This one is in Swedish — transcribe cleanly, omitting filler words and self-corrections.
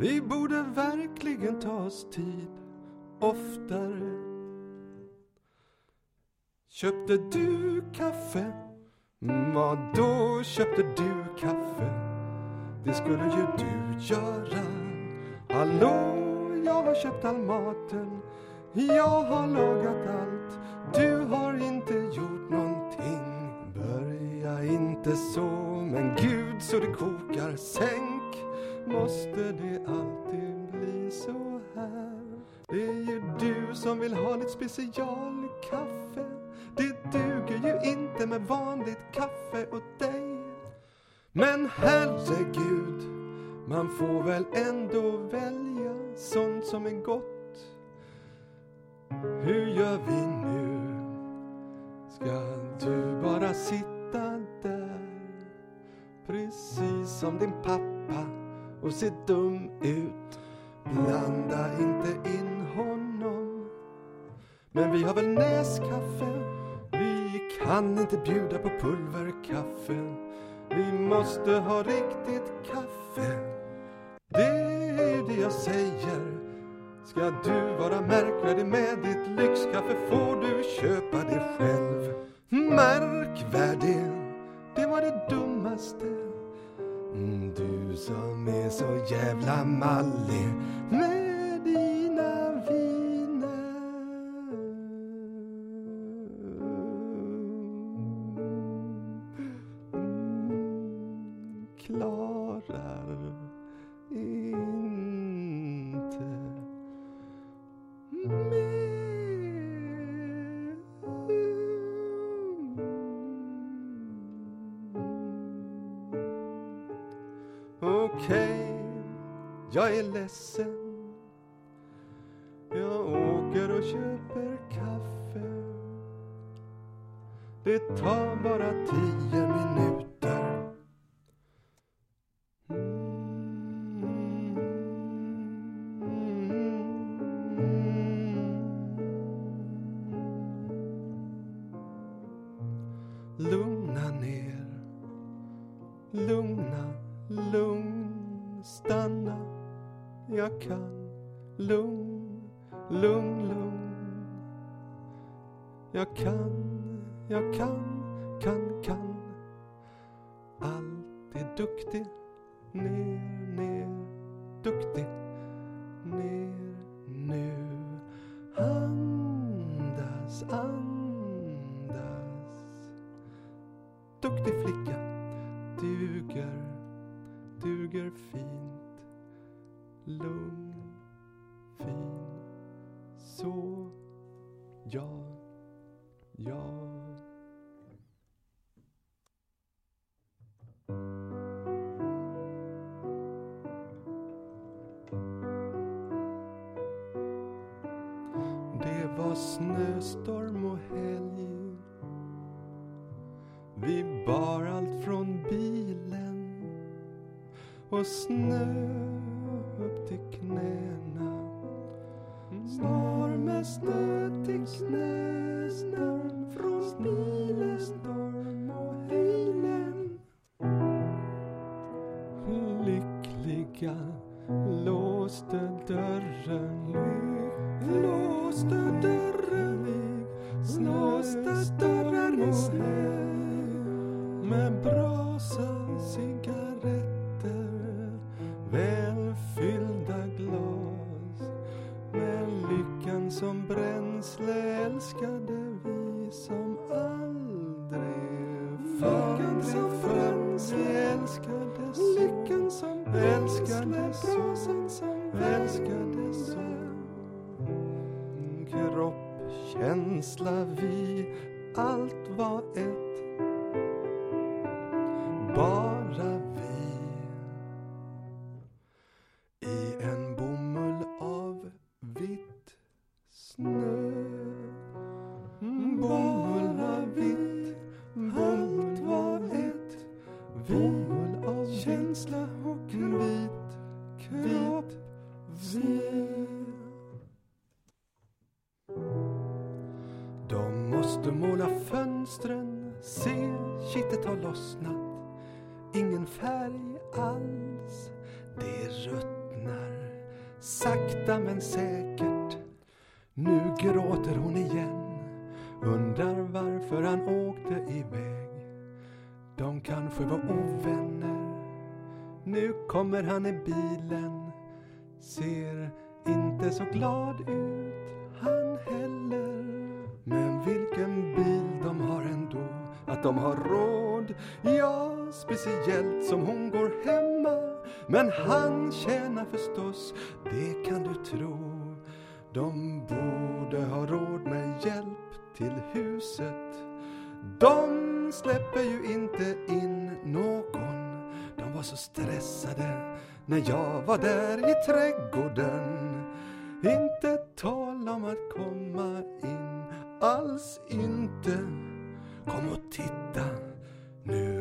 Vi borde verkligen ta oss tid oftare. Köpte du kaffe? Vad då köpte du kaffe? Det skulle ju du göra. Hallå, jag har köpt all maten. Jag har lagat allt. Du har inte gjort någonting. Börja inte så, men Gud så det kokar. Sänk, måste det alltid bli så här? Det är ju du som vill ha lite specialkaffe. Det duger ju inte med vanligt kaffe åt dig. Men herregud, man får väl ändå välja sånt som är gott. Hur gör vi nu? Ska du bara sitta där, precis som din pappa, och se dum ut? Blanda inte in honom. Men vi har väl näskaffe. Vi kan inte bjuda på pulverkaffe. Vi måste ha riktigt kaffe. Det är det jag säger. Ska du vara märkvärdig med ditt lyxkaffe får du köpa det själv. Märkvärdig, det var det dummaste. Du som är så jävla mallig med dina viner. Klarar inte mer. Okej, jag är ledsen. Jag åker och köper kaffe. Det tar bara 10 minuter. Lugna ner. Lugn, stanna. Jag kan. Lugn. Jag kan. Allt är duktig. Ner, duktig. Ner, nu. Andas. Duktig flicka. Duger fint. Lugn, fin. Så, ja. Det var snöstorm och helg. Vi bar allt från bilen och snö upp till knäna. Storm till snöstorm från bilen, storm och hejlen. Lyckliga låste dörren, låste dörren i snö. Med brasa, cigaretter, välfyllda glas. Med lyckan som bränsle älskade vi som aldrig förr. Lyckan som bränsle älskade så. Lyckan som älskade brasan som älskade så. Kropp, känsla, vi, allt var ett. Bara vi. I en bomull av vitt snö. Bomull av vitt. Allt var ett. Bomull av känsla och vit kropp. Vi. De måste måla fönstren. Se, kittet har lossnat. Ingen färg alls, det är rött tystnar, sakta men säkert. Nu gråter hon igen, undrar varför han åkte iväg. De kanske var ovänner. Nu kommer han i bilen, ser inte så glad ut han heller. Men vilken bil de har ändå, att de har råd. Ja, speciellt som hon går hemma. Men han tjänar förstås, det kan du tro. De borde ha råd med hjälp till huset. De släpper ju inte in någon. De var så stressade när jag var där i trädgården. Inte tal om att komma in, alls inte. Kom och titta, nu